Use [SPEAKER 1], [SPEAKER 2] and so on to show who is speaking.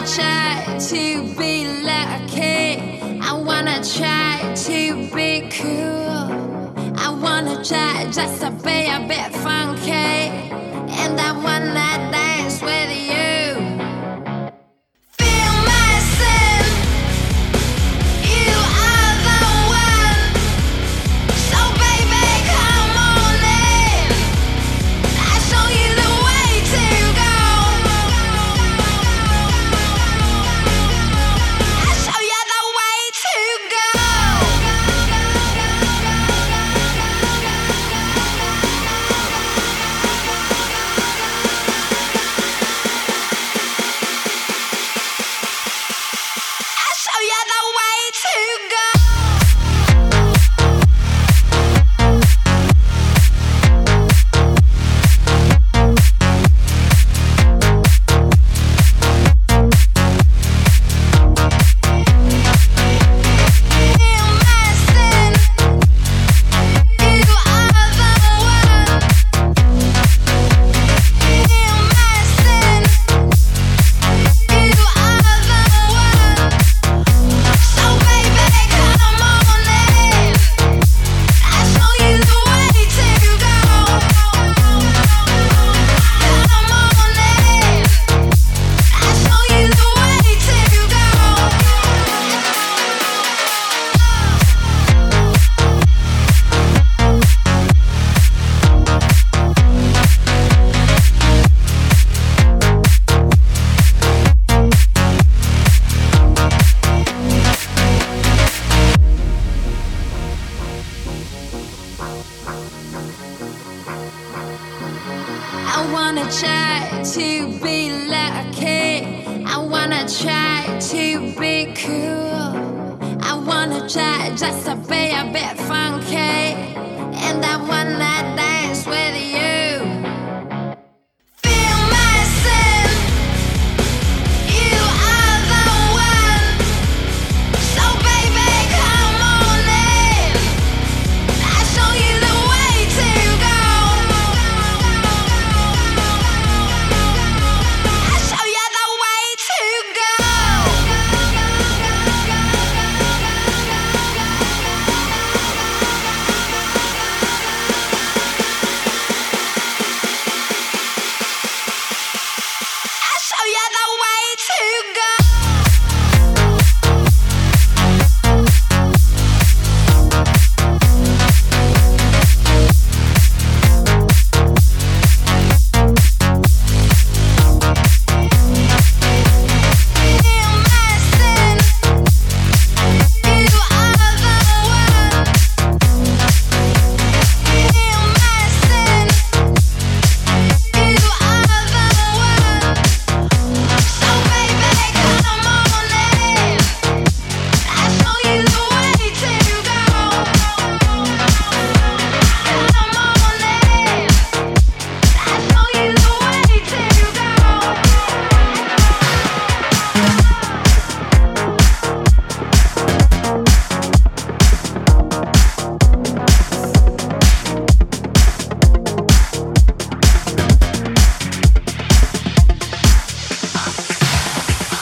[SPEAKER 1] try to be lucky. I wanna try to be cool. I wanna try just to be a bit funky. And I wanna dance with you. Feel my sin. You are the one. So baby, come on in. I'll show you the way to go. I'll show you the way to go. I'll show you the way to go. Feel my sin. You are the one. Feel my sin. You are the one. So baby, come on in. I'll show you the way to go. Come on in. I'll show you the way to go. I wanna try to be lucky. I wanna try to be cool. I wanna try just to be a bit funky. And I wanna dance with you.